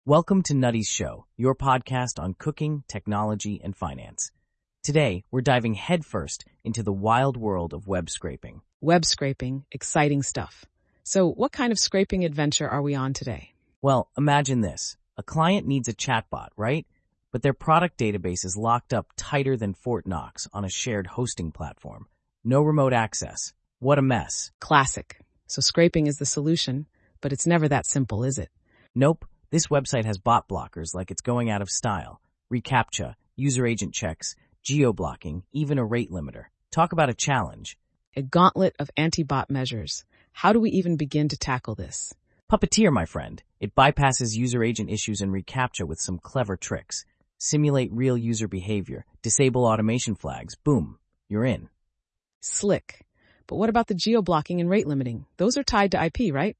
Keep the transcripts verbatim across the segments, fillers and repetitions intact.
Welcome to Nutty's Show, your podcast on cooking, technology, and finance. Today, we're diving headfirst into the wild world of web scraping. Web scraping, exciting stuff. So what kind of scraping adventure are we on today? Well, imagine this. A client needs a chatbot, right? But their product database is locked up tighter than Fort Knox on a shared hosting platform. No remote access. What a mess. Classic. So scraping is the solution, but it's never that simple, is it? Nope. This website has bot blockers like it's going out of style, reCAPTCHA, user agent checks, geo-blocking, even a rate limiter. Talk about a challenge. A gauntlet of anti-bot measures. How do we even begin to tackle this? Puppeteer, my friend. It bypasses user agent issues and reCAPTCHA with some clever tricks. Simulate real user behavior, disable automation flags, boom, you're in. Slick. But what about the geo-blocking and rate limiting? Those are tied to I P, right?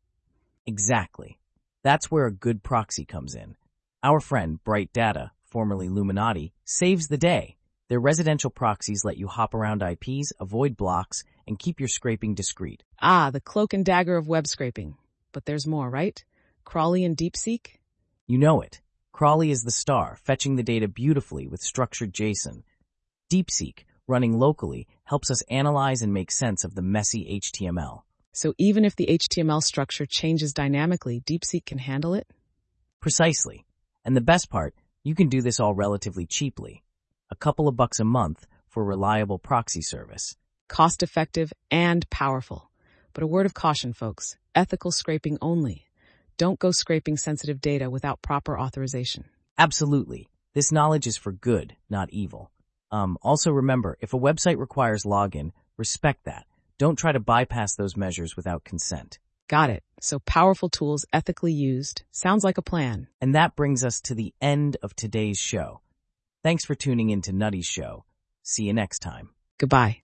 Exactly. That's where a good proxy comes in. Our friend, Bright Data, formerly Luminati, saves the day. Their residential proxies let you hop around I Ps, avoid blocks, and keep your scraping discreet. Ah, the cloak and dagger of web scraping. But there's more, right? Crawly and DeepSeek? You know it. Crawly is the star, fetching the data beautifully with structured JSON. DeepSeek, running locally, helps us analyze and make sense of the messy H T M L. So even if the H T M L structure changes dynamically, DeepSeek can handle it? Precisely. And the best part, you can do this all relatively cheaply. A couple of bucks a month for reliable proxy service. Cost-effective and powerful. But a word of caution, folks. Ethical scraping only. Don't go scraping sensitive data without proper authorization. Absolutely. This knowledge is for good, not evil. Um, also remember, if a website requires login, respect that. Don't try to bypass those measures without consent. Got it. So powerful tools ethically used. Sounds like a plan. And that brings us to the end of today's show. Thanks for tuning in to Nutty's Show. See you next time. Goodbye.